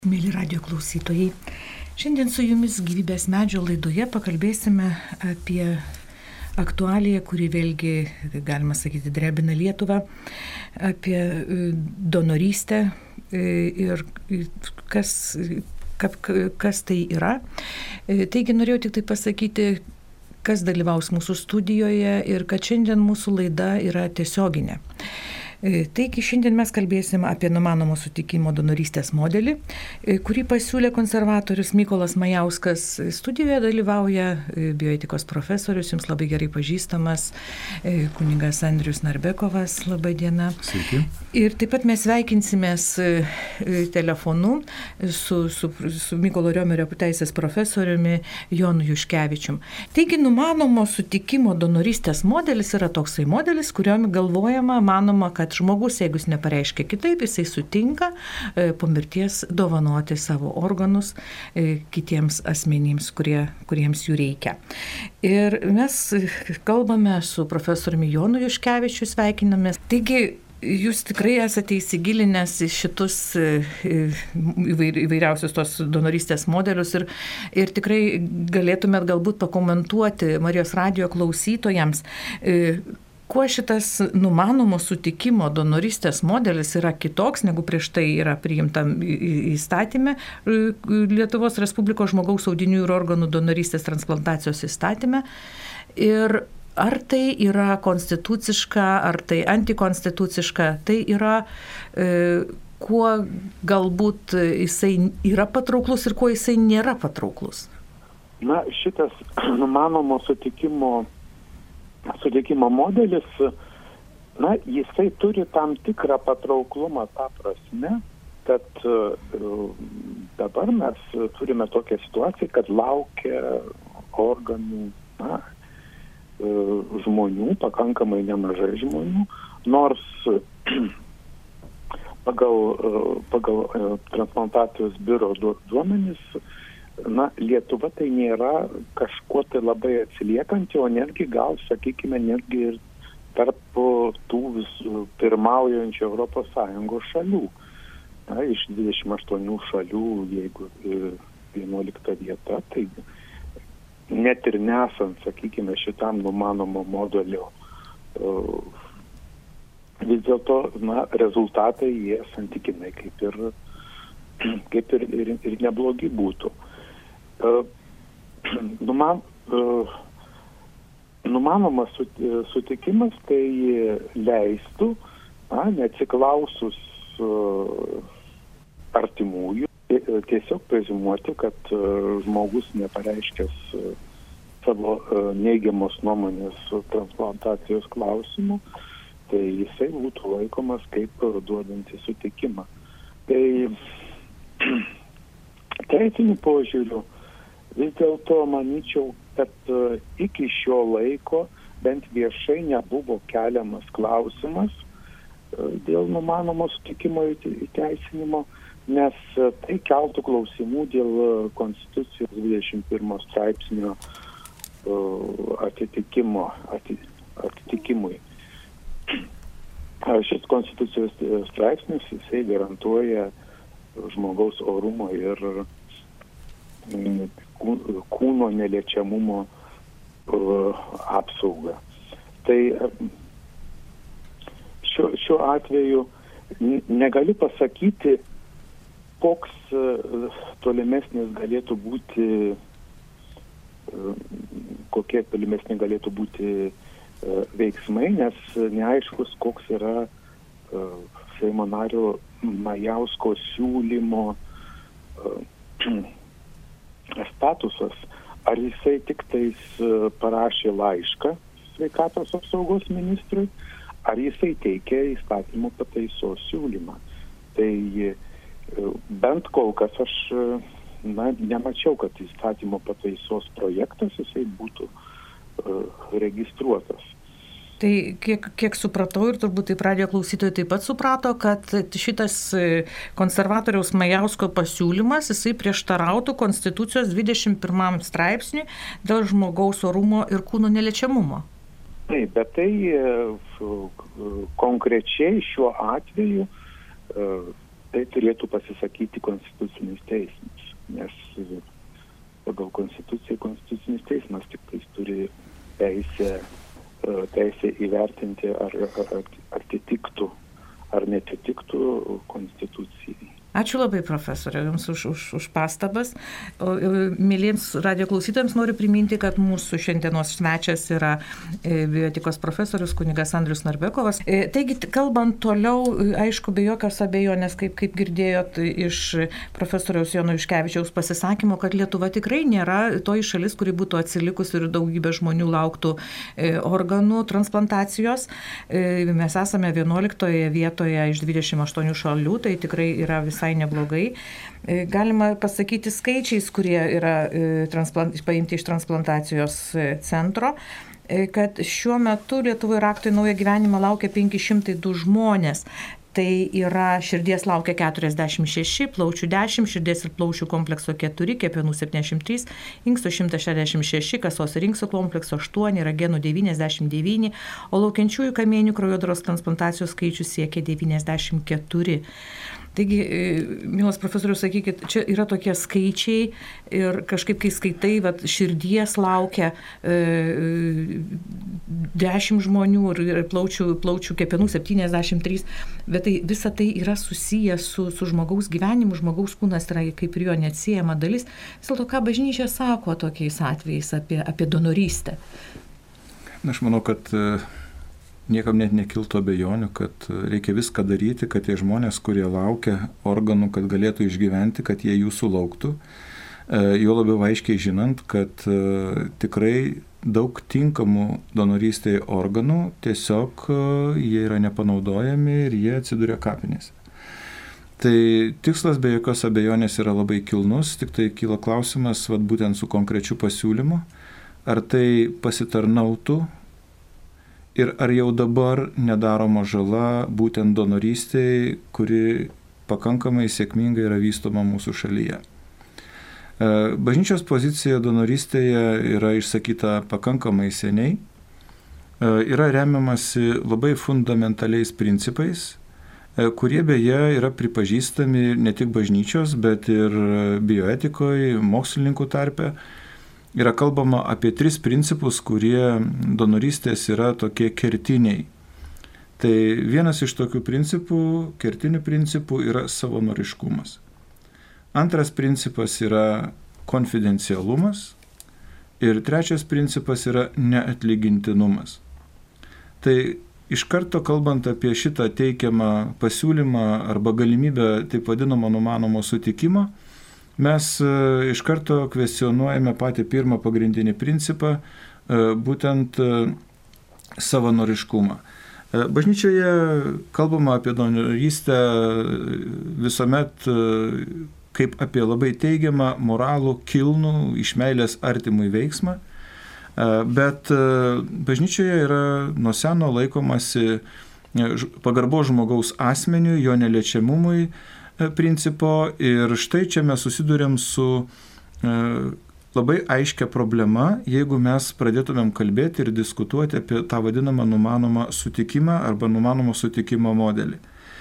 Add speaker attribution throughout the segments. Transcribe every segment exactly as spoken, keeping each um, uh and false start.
Speaker 1: Mėly radio klausytojai, šiandien su jumis Gyvybės medžio laidoje pakalbėsime apie aktualiją, kuri vėlgi, galima sakyti, drebina Lietuvą, apie donorystę ir kas, kas tai yra. Taigi norėjau tik tai pasakyti, kas dalyvaus mūsų studijoje ir kad šiandien mūsų laida yra tiesioginė. Taigi šiandien mes kalbėsim apie numanomo sutikimo donorystės modelį, kurį pasiūlė konservatorius Mykolas Majauskas. Studijoje dalyvauja bioetikos profesorius, jums labai gerai pažįstamas, kunigas Andrius Narbekovas. Labą dieną.
Speaker 2: Sveiki.
Speaker 1: Ir taip pat mes sveikinsimės telefonu su, su, su Mykolo Riomerio teisės profesoriumi Jonu Juškevičium. Taigi numanomo sutikimo donorystės modelis yra toksai modelis, kuriuo galvojama, manoma, kad žmogus, jeigu jis nepareiškia kitaip, jisai sutinka e, po mirties dovanoti savo organus e, kitiems asmenims, kurie, kuriems jų reikia. Ir mes kalbame su profesoriumi Jonu Juškevičiu, sveikinamės. Taigi, jūs tikrai esate įsigilinęs į šitus įvairiausius tos donorystės modelius ir, ir tikrai galėtumėt galbūt pakomentuoti Marijos radijo klausytojams, e, kuo šitas numanomo sutikimo donorystės modelis yra kitoks, negu prieš tai yra priimta įstatyme Lietuvos Respublikos žmogaus audinių ir organų donorystės transplantacijos įstatyme. Ir ar tai yra konstituciška, ar tai antikonstituciška, tai yra e, kuo galbūt jisai yra patrauklus ir kuo jisai nėra patrauklus.
Speaker 2: Na, šitas numanomo sutikimo Sutikimo modelis, na, jisai turi tam tikrą patrauklumą tą prasme, kad uh, dabar mes turime tokią situaciją, kad laukia organų, na, uh, žmonių, pakankamai nemažai žmonių, nors pagal, uh, pagal uh, transplantacijos biuro duomenis, na, Lietuva tai nėra kažkuo tai labai atsiliekanti, o netgi gal, sakykime, netgi ir tarp tų visų pirmaujančių Europos Sąjungos šalių. Na, iš dvidešimt aštuonių šalių, jeigu vienuolikta vieta, tai net ir nesant, sakykime, šitam numanomo modelio, vis dėlto, na, rezultatai jie santykinai kaip ir, kaip ir, ir, ir neblogi būtų. Uh, numan, uh, numanomas sutikimas tai leistų, na, neatsiklausus uh, artimųjų, tiesiog preziumuoti, kad uh, žmogus nepareiškęs uh, savo uh, neigiamos nuomonės transplantacijos klausimu, tai jisai būtų laikomas kaip duodantis sutikimą. Tai teisiniu požiūriu vis dėlto manyčiau, kad uh, iki šio laiko bent viešai nebuvo keliamas klausimas uh, dėl numanomo sutikimo įteisinimo, nes uh, tai keltų klausimų dėl uh, Konstitucijos dvidešimt pirmo straipsnio uh, atitikimo, ati, atitikimui. Šis Konstitucijos straipsnis, jisai garantuoja žmogaus orumo ir kūno neliečiamumo apsaugą. Tai šiuo, šiuo atveju negaliu pasakyti, koks tolimesnis galėtų būti, kokie tolimesni galėtų būti veiksmai, nes neaiškus, koks yra Seimo nario Majausko siūlymo statusas. Ar jisai tik tais parašė laišką sveikatos apsaugos ministrui, ar jisai teikė įstatymo pataisos siūlymą. Tai bent kol kas aš, na, nemačiau, kad įstatymo pataisos projektas jisai būtų uh, registruotas.
Speaker 1: Tai kiek, kiek supratau ir turbūt taip radijo klausytojai taip pat suprato, kad šitas konservatoriaus Majausko pasiūlymas, jisai prieštarautų Konstitucijos dvidešimt pirmam straipsniui dėl žmogaus orumo ir kūno neliečiamumo.
Speaker 2: Taip, bet tai konkrečiai šiuo atveju tai turėtų pasisakyti Konstitucinis teismas, nes pagal Konstituciją Konstitucinis teismas tik tais turi teisę, teisę įvertinti, ar, ar atitiktų ar netitiktų Konstitucijai.
Speaker 1: Ačiū labai, profesorė, Jums už, už, už pastabas. O, mėlyms radio klausytojams noriu priminti, kad mūsų šiandienos svečias yra bioetikos profesorius kunigas Andrius Narbekovas. Taigi, kalbant toliau, aišku, be jokios abejonės, kaip, kaip girdėjot iš profesoriaus Jono Juškevičiaus pasisakymo, kad Lietuva tikrai nėra toji šalis, kuri būtų atsilikusi ir daugybė žmonių lauktų organų transplantacijos. Mes esame vienuoliktoje vietoje iš dvidešimt aštuonių šalių, tai tikrai yra visai visai neblogai. Galima pasakyti skaičiais, kurie yra paimti iš transplantacijos centro, kad šiuo metu Lietuvoje rakto į naują gyvenimą laukia penki šimtai du žmonės. Tai yra širdies laukia keturiasdešimt šeši, plaučių dešimt, širdies ir plaučių komplekso keturi, kepenų septyniasdešimt trys, inkstų šimtas šešiasdešimt šeši, kasos ir inkstų komplekso aštuoni, ragenų devyniasdešimt devyni, o laukiančiųjų kamienių kraujodaros transplantacijos skaičius siekia devyniasdešimt keturi. Taigi, mielas profesorius, sakykit, čia yra tokie skaičiai ir kažkaip, kai skaitai, vat, širdies laukia e, dešimt žmonių ir plaučių, plaučių kepenų septyniasdešimt trys, bet tai, visa tai yra susiję su, su žmogaus gyvenimu, žmogaus kūnas yra kaip ir jo neatsiejama dalis. Vis dėlto, ką bažnyčia sako tokiais atvejais apie, apie donorystę?
Speaker 3: Na, aš manau, kad niekam net nekiltų abejonių, kad reikia viską daryti, kad tie žmonės, kurie laukia organų, kad galėtų išgyventi, kad jie jų sulauktų. Jo labiau aiškiai žinant, kad tikrai daug tinkamų donorystėje organų tiesiog jie yra nepanaudojami ir jie atsiduria kapinėse. Tai tikslas be jokios abejonės yra labai kilnus, tik tai kyla klausimas, vat, būtent su konkrečiu pasiūlymu, ar tai pasitarnautų ir ar jau dabar nedaroma žala būtent donorystėje, kuri pakankamai sėkmingai yra vystoma mūsų šalyje. Bažnyčios pozicija donorystėje yra išsakyta pakankamai seniai, yra remiamasi labai fundamentaliais principais, kurie beje yra pripažįstami ne tik bažnyčios, bet ir bioetikoje, mokslininkų tarpe. Yra kalbama apie tris principus, kurie donorystės yra tokie kertiniai. Tai vienas iš tokių principų, kertinių principų, yra savanoriškumas. Antras principas yra konfidencialumas ir trečias principas yra neatlygintinumas. Tai iš karto kalbant apie šitą teikiamą pasiūlymą arba galimybę taip vadinamo numanomo sutikimo, mes iš karto kvestionuojame patį pirmą pagrindinį principą, būtent savanoriškumą. Bažnyčioje kalbama apie donorystę visuomet kaip apie labai teigiamą, moralų, kilnų, iš meilės artimui veiksmą, bet bažnyčioje yra nuo seno laikomasi pagarbo žmogaus asmeniui, jo neliečiamumui principo ir štai čia mes susidurėm su labai aiškia problema, jeigu mes pradėtumėm kalbėti ir diskutuoti apie tą vadinamą numanomą sutikimą arba numanomo sutikimo modelį.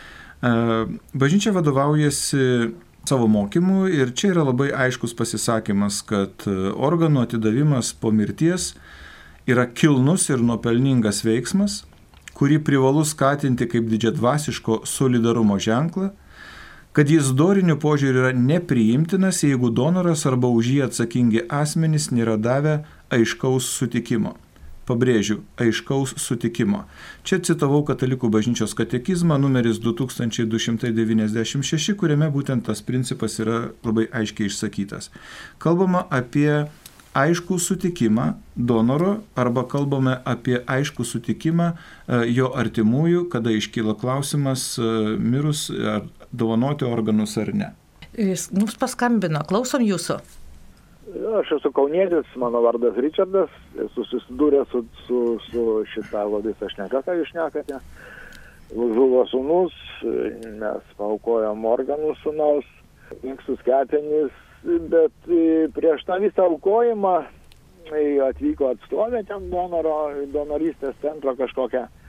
Speaker 3: Bažnyčia vadovaujasi savo mokymu ir čia yra labai aiškus pasisakymas, kad organų atidavimas po mirties yra kilnus ir nuopelningas veiksmas, kurį privalu skatinti kaip didžiadvasiško solidarumo ženklą, kad jis doriniu požiūriu yra nepriimtinas, jeigu donoras arba už jį atsakingi asmenys nėra davę aiškaus sutikimo. Pabrėžiu, aiškaus sutikimo. Čia citavau Katalikų bažnyčios katekizmą numeris du tūkstančiai du šimtai devyniasdešimt šeši, kuriame būtent tas principas yra labai aiškiai išsakytas. Kalbama apie aiškų sutikimą donoro arba kalbame apie aiškų sutikimą jo artimųjų, kada iškyla klausimas mirus ar dovanoti organus ar ne.
Speaker 1: Jis mums paskambino, klausom jūsų.
Speaker 4: Aš esu kaunietis, mano vardas Ričardas, esu susidūręs su, su, su šitą visą šneką, ką jūs šnekate. Žuvo sūnus, mes paaukojom organus sūnaus, inkstus kepenis, bet prieš tą visą aukojimą atvyko atstovė ten donoro, donorystės centro kažkokia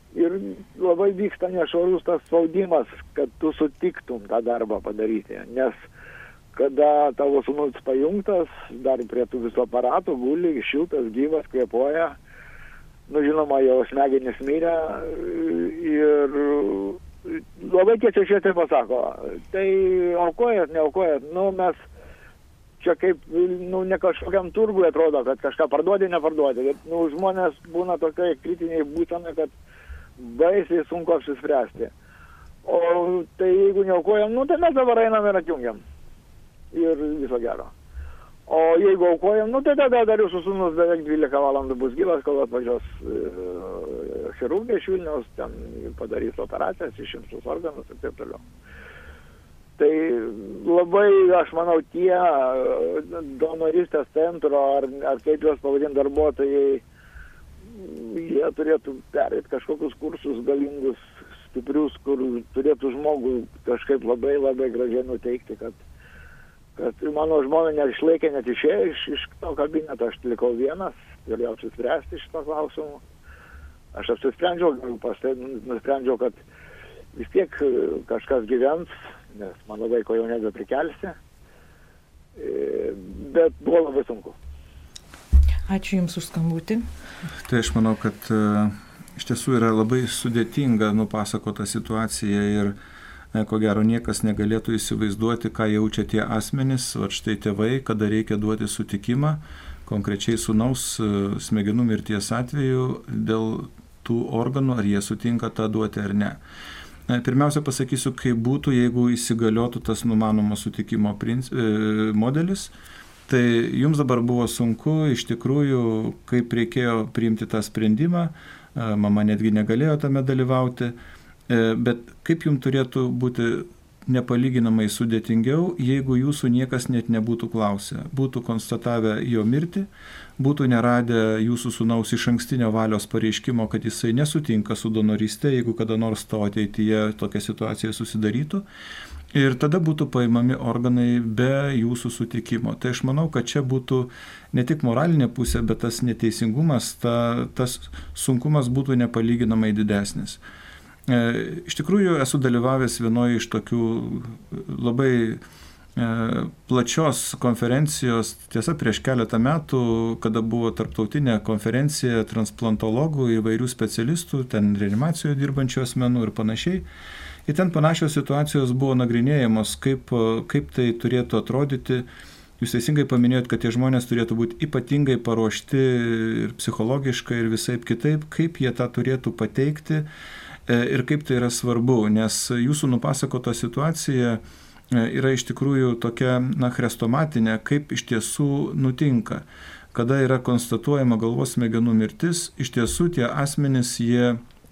Speaker 4: Ir labai vyksta nešvarus tas spaudimas, kad tu sutiktum tą darbą padaryti. Nes kada tavo sūnus pajungtas, dar prie tų visų aparatų, guli, šiltas, gyvas, kvėpuoja, nu žinoma, jau smegenys mirė ir labai tiesiai šitai pasako, tai aukojat, neaukojat, nu mes čia kaip, nu ne kažkokiam turgui atrodo, kad kažką parduodi, neparduodi, bet, nu žmonės būna tokiai kritiniai būsena, kad baisiai sunku apsispręsti. O tai jeigu neaukojam, nu tai mes dabar einam ir atjungiam. Ir viso gero. O jeigu aukojam, nu tai tada dar jūsų sūnus beveik dvylika valandų bus gyvas, kol atvažiuos e, chirurgai iš Vilniaus, ten padarys operacijas, išims tuos organus ir taip toliau. Tai labai, aš manau, tie donorystės centro, ar, ar kaip juos pavadinti darbuotojai, jie turėtų perėti kažkokius kursus galingus, stiprius, kur turėtų žmogų kažkaip labai labai gražiai nuteikti, kad kad mano žmona neišlaikė, net išėjo iš, iš to kabineto, aš likau vienas, galėjau apsispręsti šito klausimu. Aš apsisprendžiau, pastai nusprendžiau, kad vis tiek kažkas gyvens, nes mano vaiko jau nebeprikelsi, bet buvo labai sunku.
Speaker 1: Ačiū Jums už skambutį.
Speaker 3: Tai aš manau, kad uh, iš tiesų yra labai sudėtinga nupasakota situacija ir ko gero niekas negalėtų įsivaizduoti, ką jaučia tie asmenys, o štai tėvai, kada reikia duoti sutikimą, konkrečiai sūnaus smegenų mirties atveju dėl tų organų, ar jie sutinka tą duoti ar ne. Pirmiausia pasakysiu, kaip būtų, jeigu įsigaliotų tas numanomo sutikimo princ... modelis. Tai jums dabar buvo sunku, iš tikrųjų, kaip reikėjo priimti tą sprendimą, mama netgi negalėjo tame dalyvauti. Bet kaip jums turėtų būti nepalyginamai sudėtingiau, jeigu jūsų niekas net nebūtų klausę, būtų konstatavę jo mirtį, būtų neradę jūsų sūnaus išankstinio valios pareiškimo, kad jisai nesutinka su donoryste, jeigu kada nors to ateityje tokia situacija susidarytų, ir tada būtų paimami organai be jūsų sutikimo. Tai aš manau, kad čia būtų ne tik moralinė pusė, bet tas neteisingumas, ta, tas sunkumas būtų nepalyginamai didesnis. Iš tikrųjų esu dalyvavęs vienoje iš tokių labai plačios konferencijos, tiesa prieš keletą metų, kada buvo tarptautinė konferencija transplantologų, įvairių specialistų, ten reanimacijoje dirbančių asmenų ir panašiai. Ir ten panašios situacijos buvo nagrinėjamos, kaip, kaip tai turėtų atrodyti. Jūs teisingai paminėjot, kad tie žmonės turėtų būti ypatingai paruošti ir psichologiškai ir visaip kitaip, kaip jie tą turėtų pateikti. Ir kaip tai yra svarbu, nes jūsų nupasakota situacija yra iš tikrųjų tokia, na, chrestomatinė, kaip iš tiesų nutinka. Kada yra konstatuojama galvos smegenų mirtis, iš tiesų tie asmenys, jie,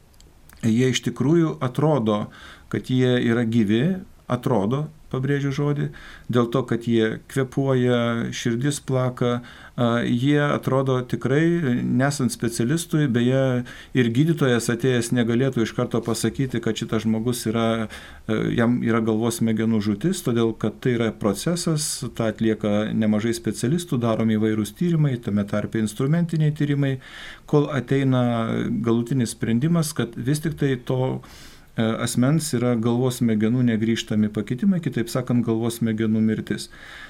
Speaker 3: jie iš tikrųjų atrodo, kad jie yra gyvi, atrodo, pabrėžiu žodį, dėl to, kad jie kvėpuoja, širdis plaka, jie atrodo tikrai, nesant specialistui, beje, ir gydytojas atėjęs negalėtų iš karto pasakyti, kad šitas žmogus yra, jam yra galvos smegenų žūtis, todėl kad tai yra procesas, tą atlieka nemažai specialistų, daromi įvairūs tyrimai, tame tarpe instrumentiniai tyrimai, kol ateina galutinis sprendimas, kad vis tik tai to asmens yra galvos smegenų negrįžtami pakitimai, kitaip sakant, galvos smegenų mirtis.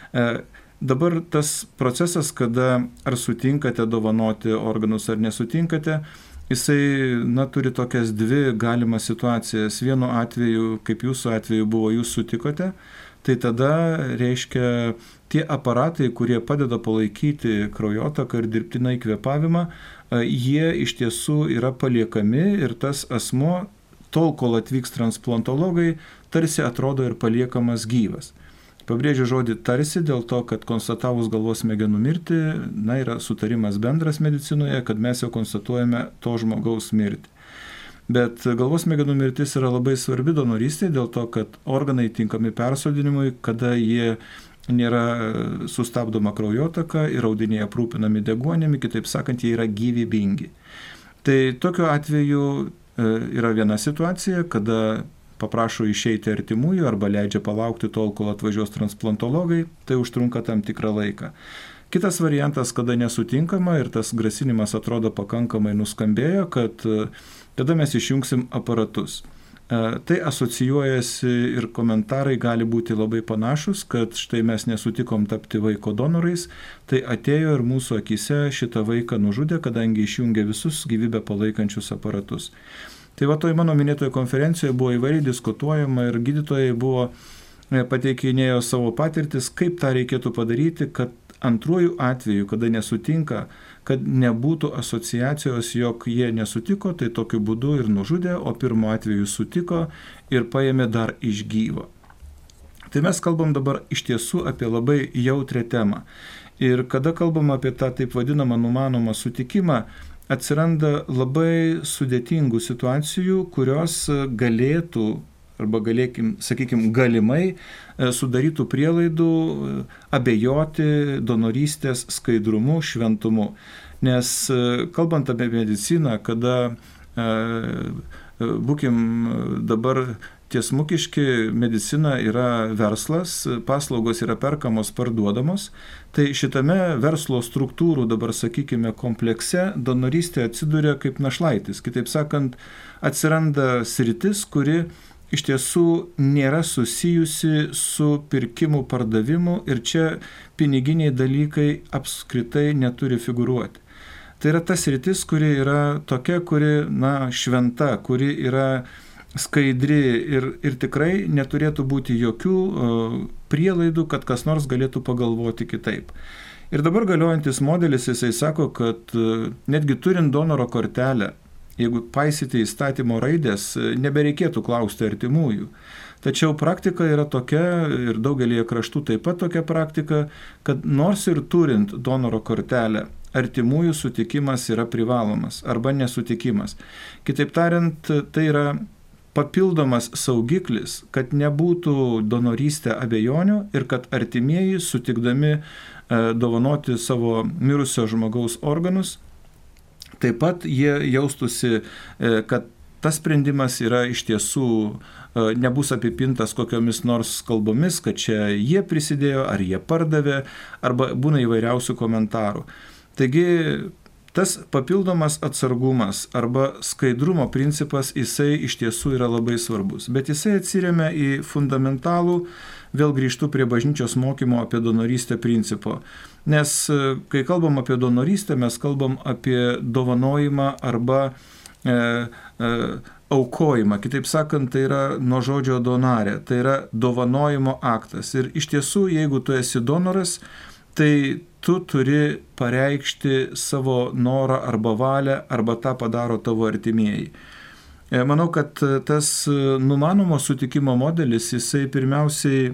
Speaker 3: Dabar tas procesas, kada ar sutinkate dovanoti organus ar nesutinkate, jisai, na, turi tokias dvi galimas situacijas. Vienu atveju, kaip jūsų atveju buvo, jūs sutikote, tai tada reiškia tie aparatai, kurie padeda palaikyti kraujotaką ir dirbtinai kvėpavimą, jie iš tiesų yra paliekami ir tas asmuo tol, kol atvyks transplantologai, tarsi atrodo ir paliekamas gyvas. Pabrėžiu žodį tarsi dėl to, kad konstatavus galvos smegenų mirtį, na, yra sutarimas bendras medicinoje, kad mes jau konstatuojame to žmogaus mirtį. Bet galvos smegenų mirtis yra labai svarbi donorystė dėl to, kad organai tinkami persodinimui, kada jie nėra sustabdoma kraujotaka ir audiniai aprūpinami deguonimi, kitaip sakant, jie yra gyvybingi. Tai tokiu atveju yra viena situacija, kada paprašo išeiti artimųjų arba leidžia palaukti tol, kol atvažiuos transplantologai, tai užtrunka tam tikrą laiką. Kitas variantas, kada nesutinkama ir tas grasinimas atrodo pakankamai nuskambėjo, kad tada mes išjungsim aparatus. Tai asocijuojasi ir komentarai gali būti labai panašus, kad štai mes nesutikom tapti vaiko donorais, tai atėjo ir mūsų akise šitą vaiką nužudė, kadangi išjungė visus gyvybę palaikančius aparatus. Tai va toj mano minėtoje konferencijoje buvo įvairiai diskutuojama ir gydytojai buvo pateikinėjo savo patirtis, kaip tą reikėtų padaryti, kad antruoju atveju, kada nesutinka, kad nebūtų asociacijos, jog jie nesutiko, tai tokiu būdu ir nužudė, o pirmo atveju sutiko ir paėmė dar iš gyvo. Tai mes kalbam dabar iš tiesų apie labai jautrią temą. Ir kada kalbam apie tą taip vadinamą numanomą sutikimą, atsiranda labai sudėtingų situacijų, kurios galėtų arba galėkim, sakykim, galimai sudarytų prielaidų abejoti donorystės skaidrumu, šventumu. Nes kalbant apie mediciną, kada, būkim dabar tiesmukiški, medicina yra verslas, paslaugos yra perkamos, parduodamos, tai šitame verslo struktūrų dabar, sakykime, komplekse donorystė atsiduria kaip našlaitis. Kitaip sakant, atsiranda sritis, kuri iš tiesų nėra susijusi su pirkimu, pardavimu ir čia piniginiai dalykai apskritai neturi figūruoti. Tai yra tas sritis, kuri yra tokia, kuri, na, šventa, kuri yra skaidri ir, ir tikrai neturėtų būti jokių uh, prielaidų, kad kas nors galėtų pagalvoti kitaip. Ir dabar galiojantis modelis, jisai sako, kad uh, netgi turint donoro kortelę, jeigu paisyti įstatymo raidės, nebereikėtų klausti artimųjų. Tačiau praktika yra tokia, ir daugelį kraštų taip pat tokia praktika, kad nors ir turint donoro kortelę, artimųjų sutikimas yra privalomas arba nesutikimas. Kitaip tariant, tai yra papildomas saugiklis, kad nebūtų donorystė abejonių ir kad artimieji sutikdami e, dovanoti savo mirusio žmogaus organus, taip pat jie jaustųsi, kad tas sprendimas yra iš tiesų, nebus apipintas kokiomis nors kalbomis, kad čia jie prisidėjo, ar jie pardavė, arba būna įvairiausių komentarų. Taigi tas papildomas atsargumas arba skaidrumo principas, jisai iš tiesų yra labai svarbus. Bet jisai atsiremia į fundamentalų, vėl grįžtu prie bažnyčios mokymo apie donorystę principo. Nes kai kalbam apie donorystę, mes kalbam apie dovanojimą arba e, e, aukojimą. Kitaip sakant, tai yra nuo žodžio donarė, tai yra dovanojimo aktas. Ir iš tiesų, jeigu tu esi donoras, tai tu turi pareikšti savo norą arba valią, arba tą padaro tavo artimieji. Manau, kad tas numanomo sutikimo modelis, jisai pirmiausiai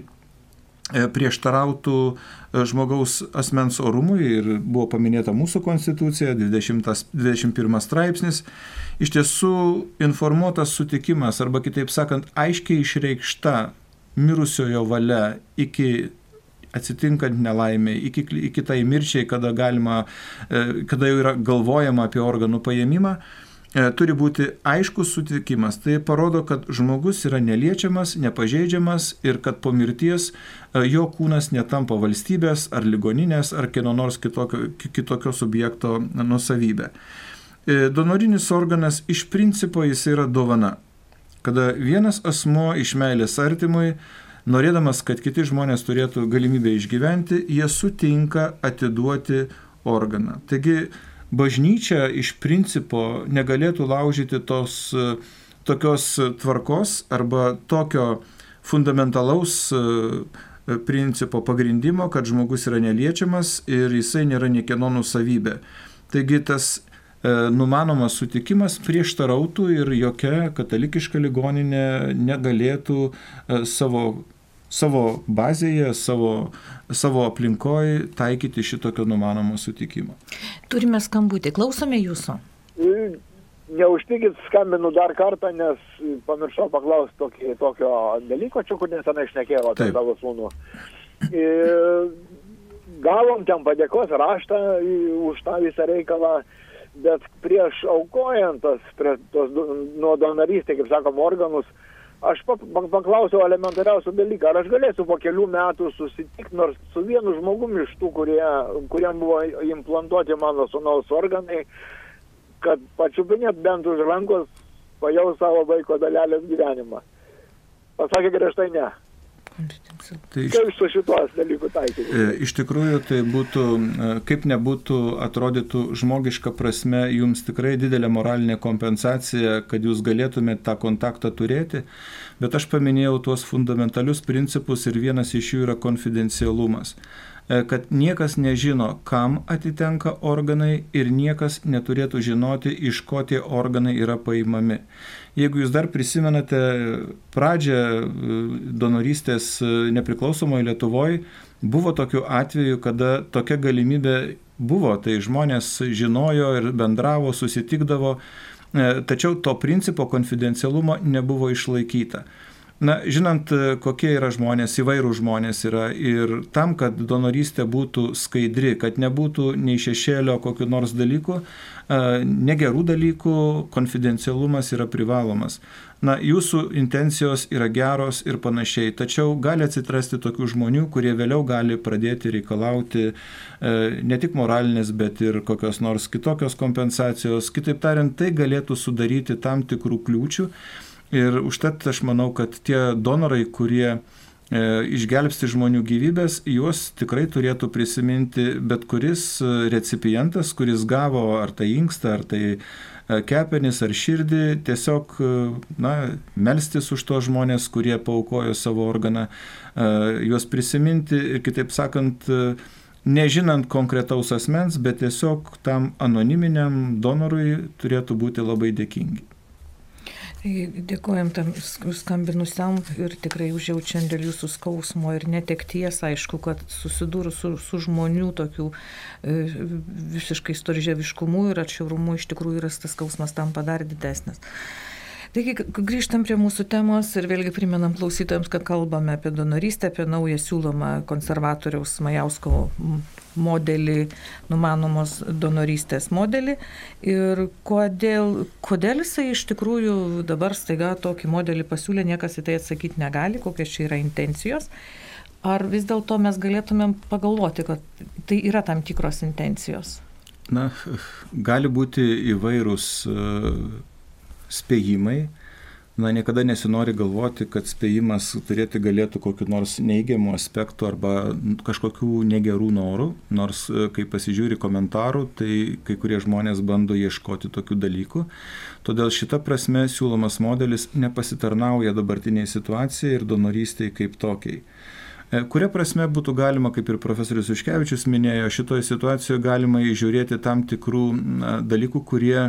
Speaker 3: prieštarautų žmogaus asmens orumui ir buvo paminėta mūsų konstitucija, dvidešimt pirmas straipsnis. Iš tiesų informuotas sutikimas arba kitaip sakant aiškiai išreikšta mirusiojo valia iki atsitinkant nelaimė, iki, iki tai mirčiai, kada, galima, kada jau yra galvojama apie organų paėmimą, turi būti aiškus sutikimas. Tai parodo, kad žmogus yra neliečiamas, nepažeidžiamas ir kad po mirties jo kūnas netampa valstybės ar ligoninės ar kieno nors kitokio, kitokio subjekto nusavybė. Donorinis organas iš principo jis yra dovana. Kada vienas asmuo iš meilės artimui, norėdamas, kad kiti žmonės turėtų galimybę išgyventi, jie sutinka atiduoti organą. Taigi, bažnyčia iš principo negalėtų laužyti tos tokios tvarkos arba tokio fundamentalaus principo pagrindimo, kad žmogus yra neliečiamas ir jisai nėra niekieno nusavybė. Taigi tas numanomas sutikimas prieštarautų ir jokia katalikiška ligoninė negalėtų savo savo bazėje, savo, savo aplinkoje taikyti šitokio numanomo sutikimo.
Speaker 1: Turime skambutį, klausome jūsų.
Speaker 4: Neužtikit, skambinu dar kartą, nes pamiršau paklausti tokį, tokio dalyko, čia kur nesenai šnekėjau apie savo sūnų. Gavom ten padėkos raštą už tą visą reikalą, bet prieš aukojant tos, prie, tos nuo donorystės, kaip sakom, organus, aš paklausiau elementariausią dalyką, ar aš galėsiu po kelių metų susitikti nors su vienu žmogumi iš tų, kurie, kuriam buvo implantuoti mano sūnaus organai, kad pačiupinėt bent už rankos, pajaus savo vaiko dalelės gyvenimą. Pasakė griežtai ne. Tai iš, kaip su šituos dalykų taikyti?
Speaker 3: Iš tikrųjų, tai būtų, kaip nebūtų atrodytų žmogiška prasme, jums tikrai didelė moralinė kompensacija, kad jūs galėtumėte tą kontaktą turėti, bet aš paminėjau tuos fundamentalius principus ir vienas iš jų yra konfidencialumas. Kad niekas nežino, kam atitenka organai ir niekas neturėtų žinoti, iš ko tie organai yra paimami. Jeigu jūs dar prisimenate pradžią donorystės nepriklausomoje Lietuvoje, buvo tokių atvejų, kada tokia galimybė buvo, tai žmonės žinojo ir bendravo, susitikdavo, tačiau to principo konfidencialumo nebuvo išlaikyta. Na, žinant, kokie yra žmonės, įvairūs žmonės yra ir tam, kad donorystė būtų skaidri, kad nebūtų nei šešėlio kokių nors dalykų, negerų dalykų, konfidencialumas yra privalomas. Na, jūsų intencijos yra geros ir panašiai, tačiau gali atsitrasti tokių žmonių, kurie vėliau gali pradėti reikalauti ne tik moralinės, bet ir kokios nors kitokios kompensacijos. Kitaip tariant, tai galėtų sudaryti tam tikrų kliūčių. Ir užtat aš manau, kad tie donorai, kurie e, išgelbsti žmonių gyvybės, juos tikrai turėtų prisiminti bet kuris recipientas, kuris gavo ar tai inkstą, ar tai kepenis, ar širdį, tiesiog na, melstis už tos žmonės, kurie paaukojo savo organą, e, juos prisiminti ir kitaip sakant, nežinant konkretaus asmens, bet tiesiog tam anoniminiam donorui turėtų būti labai dėkingi.
Speaker 1: Dėkojam tam skambinusiam ir tikrai užjaučiam dėl jūsų skausmo ir netekties, aišku, kad susidūrus su, su žmonių tokių e, visiškai storžieviškumu ir atšiaurumu iš tikrųjų yra tas skausmas tampa dar didesnis. Taigi grįžtam prie mūsų temos ir vėlgi primenam klausytojams, kad kalbame apie donorystę, apie naują siūlomą konservatoriaus Majausko modelį, numanomos donorystės modelį ir kodėl, kodėl jisai iš tikrųjų dabar staiga tokį modelį pasiūlė, niekas į tai atsakyti negali, kokios čia yra intencijos. Ar vis dėlto mes galėtumėm pagalvoti, kad tai yra tam tikros intencijos?
Speaker 3: Na, gali būti įvairūs uh, spėjimai. Na, niekada nesinori galvoti, kad spėjimas turėti galėtų kokiu nors neigiamų aspektų arba kažkokių negerų norų, nors kai pasižiūri komentarų, tai kai kurie žmonės bando ieškoti tokių dalykų. Todėl šita prasme siūlomas modelis nepasitarnauja dabartiniai situacijai ir donorystei kaip tokiai. Kuria prasme būtų galima, kaip ir profesorius Juškevičius minėjo, šitoje situacijoje galima įžiūrėti tam tikrų na, dalykų, kurie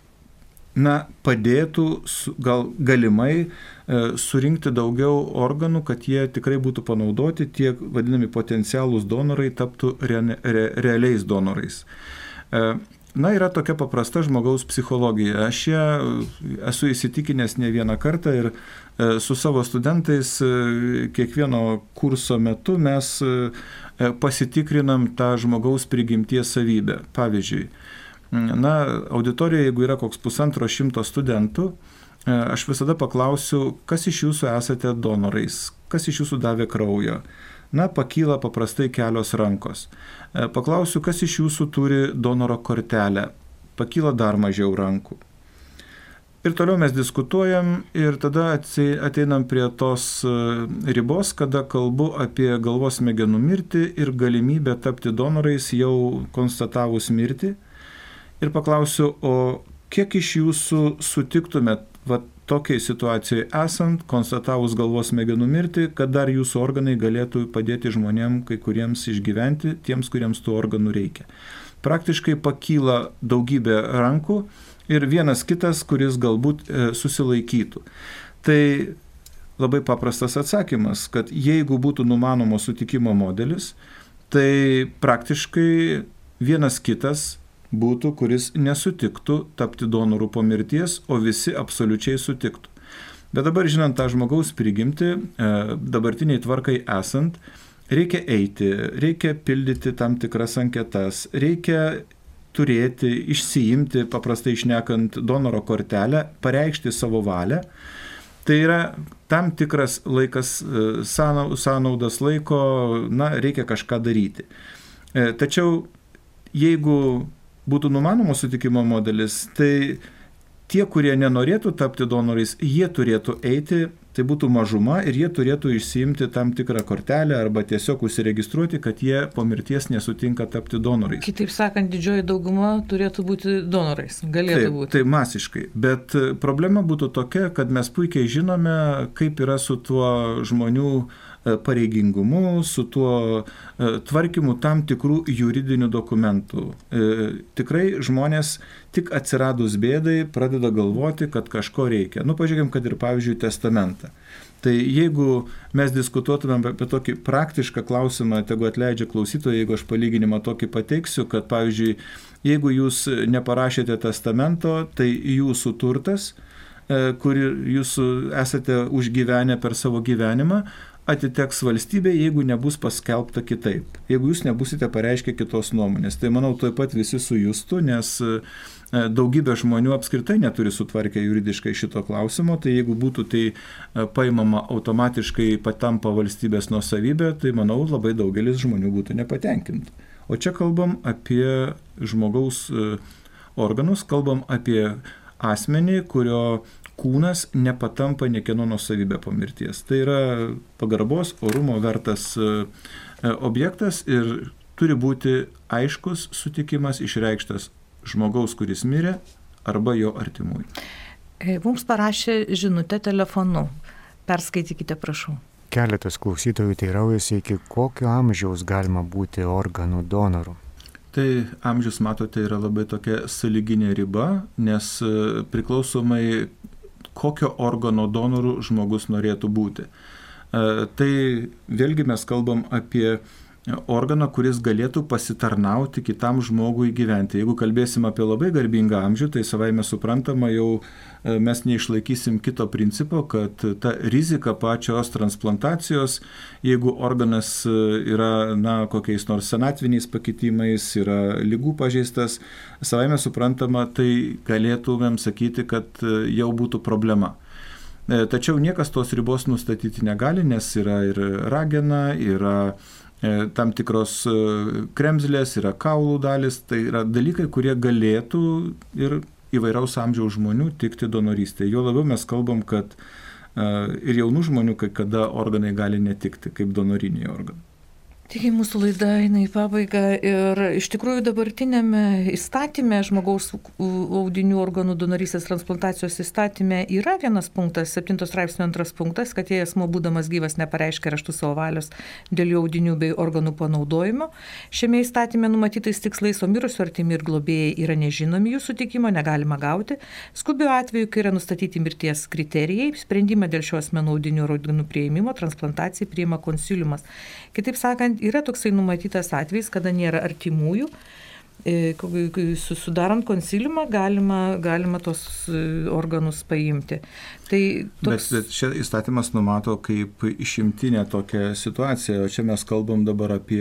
Speaker 3: na, padėtų gal galimai e, surinkti daugiau organų, kad jie tikrai būtų panaudoti, tie vadinami potencialūs donorai taptų re, re, realiais donorais. E, na, yra tokia paprasta žmogaus psichologija. Aš ją esu įsitikinęs ne vieną kartą ir e, su savo studentais e, kiekvieno kurso metu mes e, pasitikrinam tą žmogaus prigimties savybę. Pavyzdžiui, na, auditorijoje, jeigu yra koks pusantro šimto studentų, aš visada paklausiu, kas iš jūsų esate donorais, kas iš jūsų davė kraujo. Na, pakyla paprastai kelios rankos. Paklausiu, kas iš jūsų turi donoro kortelę. Pakyla dar mažiau rankų. Ir toliau mes diskutuojam ir tada ateinam prie tos ribos, kada kalbu apie galvos smegenų mirtį ir galimybę tapti donorais jau konstatavus mirtį. Ir paklausiu, o kiek iš jūsų sutiktumėt va, tokiai situacijai esant, konstatavus galvos smegenų mirtį, kad dar jūsų organai galėtų padėti žmonėm, kai kuriems išgyventi, tiems, kuriems tų organų reikia. Praktiškai pakyla daugybė rankų ir vienas kitas, kuris galbūt e, susilaikytų. Tai labai paprastas atsakymas, kad jeigu būtų numanomo sutikimo modelis, tai praktiškai vienas kitas būtų, kuris nesutiktų tapti donorų po mirties, o visi absoliučiai sutiktų. Bet dabar, žinant tą žmogaus prigimtį, dabartiniai tvarkai esant, reikia eiti, reikia pildyti tam tikras anketas, reikia turėti, išsiimti, paprastai šnekant, donoro kortelę, pareikšti savo valią. Tai yra tam tikras laikas, sąnaudas laiko, na, reikia kažką daryti. Tačiau jeigu būtų numanomas sutikimo modelis, tai tie, kurie nenorėtų tapti donorais, jie turėtų eiti, tai būtų mažuma ir jie turėtų išsiimti tam tikrą kortelę arba tiesiog užsiregistruoti, kad jie po mirties nesutinka tapti donorais.
Speaker 1: Kitaip sakant, didžioji dauguma turėtų būti donorais, galėtų
Speaker 3: Taip,
Speaker 1: būti.
Speaker 3: Tai masiškai, bet problema būtų tokia, kad mes puikiai žinome, kaip yra su tuo žmonių pareigingumu, su tuo tvarkymu tam tikrų juridinių dokumentų. Tikrai žmonės tik atsiradus bėdai pradeda galvoti, kad kažko reikia. Nu, pažiūrėkime, kad ir pavyzdžiui testamentą. Tai jeigu mes diskutuotumėm apie tokį praktišką klausimą, tegu atleidžia klausytojai, jeigu aš palyginimą tokį pateiksiu, kad pavyzdžiui, jeigu jūs neparašėte testamento, tai jūsų turtas, kurį jūs esate užgyvenę per savo gyvenimą, atiteks valstybė, jeigu nebus paskelbta kitaip. Jeigu jūs nebusite pareiškę kitos nuomonės. Tai manau, taip pat visi sujustų, nes daugybė žmonių apskritai neturi sutvarkę juridiškai šito klausimo, tai jeigu būtų tai paimama automatiškai patampa valstybės nuosavybė, tai manau, labai daugelis žmonių būtų nepatenkinti. O čia kalbam apie žmogaus organus, kalbam apie asmenį, kurio kūnas nepatampa niekieno nuosavybė po mirties. Tai yra pagarbos, orumo vertas objektas ir turi būti aiškus sutikimas išreikštas žmogaus, kuris mirė, arba jo artimųjų.
Speaker 1: Mums parašė žinutę telefonu. Perskaitykite, prašau.
Speaker 5: Keletas klausytojų teiraujasi, iki kokio amžiaus galima būti organų donoru.
Speaker 3: Tai amžius, matote, yra labai tokia sąlyginė riba, nes priklausomai kokio organo donorų žmogus norėtų būti. Tai vėlgi mes kalbam apie organą, kuris galėtų pasitarnauti kitam žmogui gyventi. Jeigu kalbėsim apie labai garbingą amžių, tai savaime suprantama, jau mes neišlaikysim kito principo, kad ta rizika pačios transplantacijos, jeigu organas yra na, kokiais nors senatviniais pakitimais, yra ligų pažeistas, savaime suprantama, tai galėtumėm sakyti, kad jau būtų problema. Tačiau niekas tos ribos nustatyti negali, nes yra ir ragena, yra tam tikros kremzlės, yra kaulų dalis, tai yra dalykai, kurie galėtų ir įvairaus amžiaus žmonių tikti donorystėje. Jo labiau mes kalbam, kad ir jaunų žmonių kai kada organai gali netikti kaip donoriniai organai.
Speaker 1: Taigi mūsų laida eina į pabaigą ir iš tikrųjų dabartinėme įstatyme, žmogaus audinių organų donorystės transplantacijos įstatyme yra vienas punktas, septintos straipsnio antras punktas, kad jei asmuo būdamas gyvas nepareiškia raštų savo valios dėl jų audinių bei organų panaudojimo. Šiame įstatyme numatytais tikslais, o mirusių artimi ir globėjai yra nežinomi, jų sutikimo negalima gauti. Skubiu atveju, kai yra nustatyti mirties kriterijai, sprendimą dėl šios asmenų audinių organų priėmimo transplantacijai priima konsiliumas. Kitaip sakant, yra toksai numatytas atvejis, kada nėra artimųjų, sudarant konsiliumą galima, galima tos organus paimti. Tai toks...
Speaker 3: Bet čia įstatymas numato kaip išimtinę tokią situaciją, o čia mes kalbam dabar apie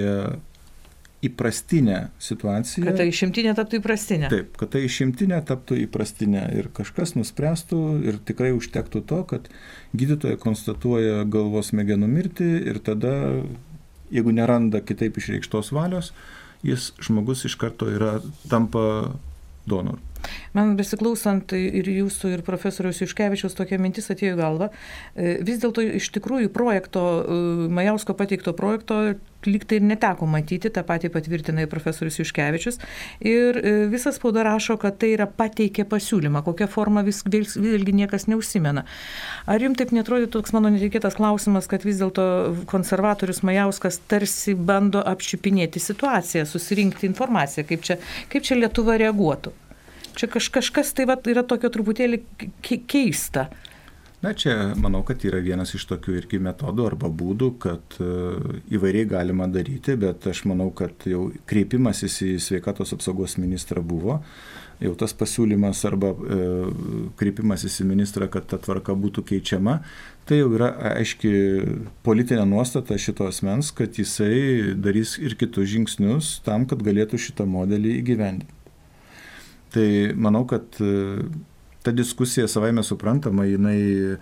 Speaker 3: įprastinę situaciją.
Speaker 1: Kad tai išimtinė taptų įprastinė.
Speaker 3: Taip, kad tai išimtinė taptų įprastinė ir kažkas nuspręstų ir tikrai užtektų to, kad gydytojai konstatuoja galvos smegenų mirtį ir tada, jeigu neranda kitaip išreikštos valios, jis žmogus iš karto yra, tampa donoru.
Speaker 1: Man besiklausant ir jūsų, ir profesoriaus Juškevičiaus tokia mintis atėjo į galvą. Vis dėlto iš tikrųjų projekto, Majausko pateikto projekto lyg tai ir neteko matyti, tą patį patvirtina ir profesorius Juškevičius. Ir visas spauda rašo, kad tai yra pateikė pasiūlymą, kokią formą vis, vėlgi niekas neužsimena. Ar jums taip netrodo toks mano netikėtas klausimas, kad vis dėlto konservatorius Majauskas tarsi bando apčiupinėti situaciją, susirinkti informaciją, kaip čia, kaip čia Lietuva reaguotų? Čia kaž, kažkas tai vat, yra tokio truputėlį keista.
Speaker 3: Na, čia manau, kad yra vienas iš tokių irgi metodų arba būdų, kad įvairiai galima daryti, bet aš manau, kad jau kreipimasis į sveikatos apsaugos ministrą buvo, jau tas pasiūlymas arba e, kreipimasis į ministrą, kad ta tvarka būtų keičiama, tai jau yra aiški politinė nuostata šito asmens, kad jisai darys ir kitus žingsnius tam, kad galėtų šitą modelį įgyvendinti. Tai manau, kad ta diskusija savaime suprantama, jinai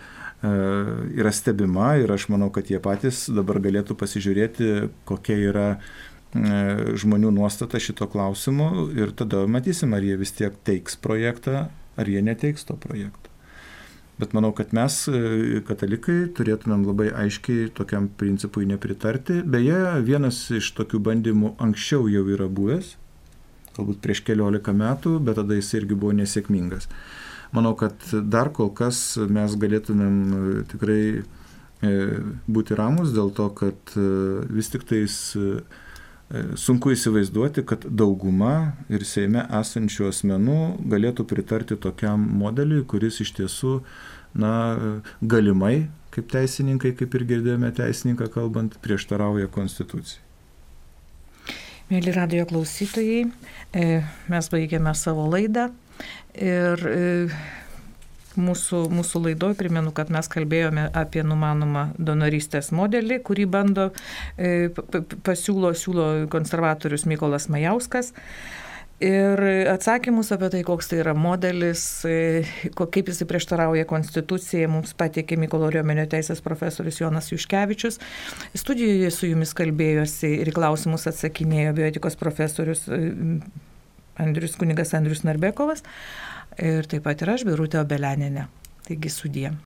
Speaker 3: yra stebima ir aš manau, kad jie patys dabar galėtų pasižiūrėti, kokia yra žmonių nuostata šito klausimu ir tada matysim, ar jie vis tiek teiks projektą, ar jie neteiks to projekto. Bet manau, kad mes, katalikai, turėtumėm labai aiškiai tokiam principui nepritarti. Beje, vienas iš tokių bandymų anksčiau jau yra buvęs, galbūt prieš keliolika metų, bet tada jis irgi buvo nesėkmingas. Manau, kad dar kol kas mes galėtumėm tikrai būti ramus dėl to, kad vis tik tais sunku įsivaizduoti, kad dauguma ir Seime esančių asmenų galėtų pritarti tokiam modeliui, kuris iš tiesų, na, galimai, kaip teisininkai, kaip ir girdėjome teisininką kalbant, prieštarauja Konstitucijai.
Speaker 1: Mėly radijo klausytojai, mes baigėme savo laidą ir Mūsų, mūsų laidoje primenu, kad mes kalbėjome apie numanomą donorystės modelį, kurį bando e, pasiūlo siūlo konservatorius Mykolas Majauskas. Ir atsakymus apie tai, koks tai yra modelis, e, kaip jis prieštarauja Konstitucijai, mums pateikė Mykolo Riomenio teisės profesorius Jonas Juškevičius. Studijoje su jumis kalbėjosi ir į klausimus atsakinėjo bioetikos profesorius Andrius, kunigas Andrius Narbekovas. Ir taip pat ir aš, Birutė Obelianienė. Taigi sudie.